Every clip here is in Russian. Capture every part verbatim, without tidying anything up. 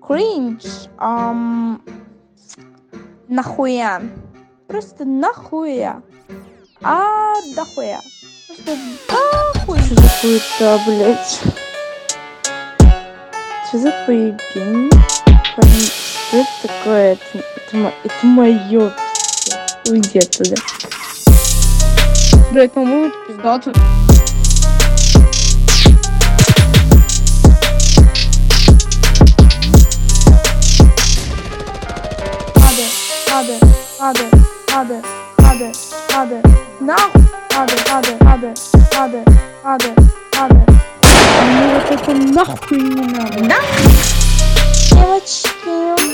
Кринж. Ам... Нахуя. Просто нахуя. А, дохуя. Просто дохуя. Что за хуета, блядь? Что за поебень? Что это такое? Это, это, это моё. Уйди оттуда. Блядь, по-моему, это пиздато. Надо, надо, надо, надо, надо, нахуй, надо, надо, надо, надо, надо, надо. Мне вот это нахуй не надо. Нахуй. Девочки.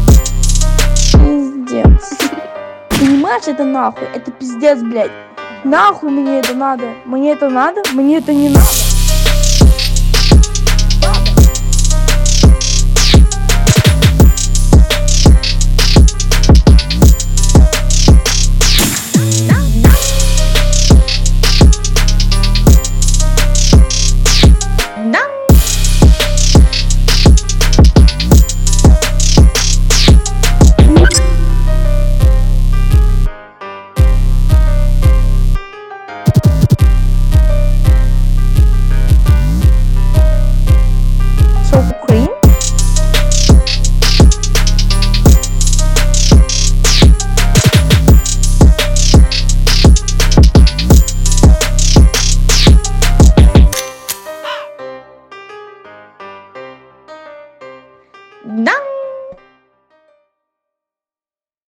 Пиздец. Понимаешь, это нахуй, это пиздец, блядь. Нахуй мне это надо. Мне это надо, мне это не надо.